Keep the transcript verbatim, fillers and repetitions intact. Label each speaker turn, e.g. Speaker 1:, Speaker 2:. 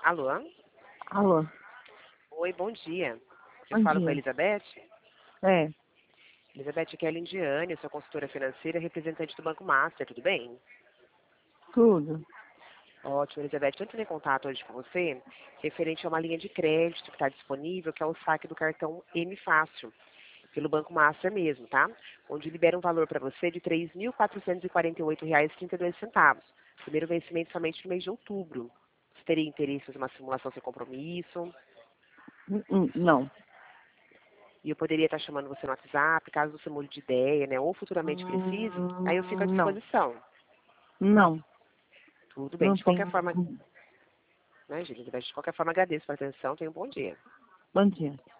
Speaker 1: Alô?
Speaker 2: Alô,
Speaker 1: Oi, bom dia. Eu
Speaker 2: bom
Speaker 1: falo com a
Speaker 2: dia.
Speaker 1: Elizabeth.
Speaker 2: É,
Speaker 1: Elizabeth, aqui é a Lindiane, eu sou consultora financeira e representante do Banco Master, tudo bem?
Speaker 2: tudo.
Speaker 1: Ótimo, Elizabeth. Eu entrei em contato hoje com você referente a uma linha de crédito que está disponível, que é o saque do cartão M Fácil, pelo Banco Master mesmo, tá? Onde libera um valor para você de três mil quatrocentos e quarenta e oito reais e trinta e dois centavos. Primeiro vencimento somente no mês de outubro. Você teria interesse em fazer uma simulação sem compromisso?
Speaker 2: Hum, hum, Não.
Speaker 1: E eu poderia estar chamando você no WhatsApp, caso você mude de ideia, né? Ou futuramente precise, aí eu fico à
Speaker 2: Hum, Não,
Speaker 1: disposição.
Speaker 2: não,
Speaker 1: Tudo bem.
Speaker 2: não
Speaker 1: De qualquer
Speaker 2: tem.
Speaker 1: forma, né, Gília? De qualquer forma, agradeço pela atenção. Tenha um bom dia.
Speaker 2: Bom dia.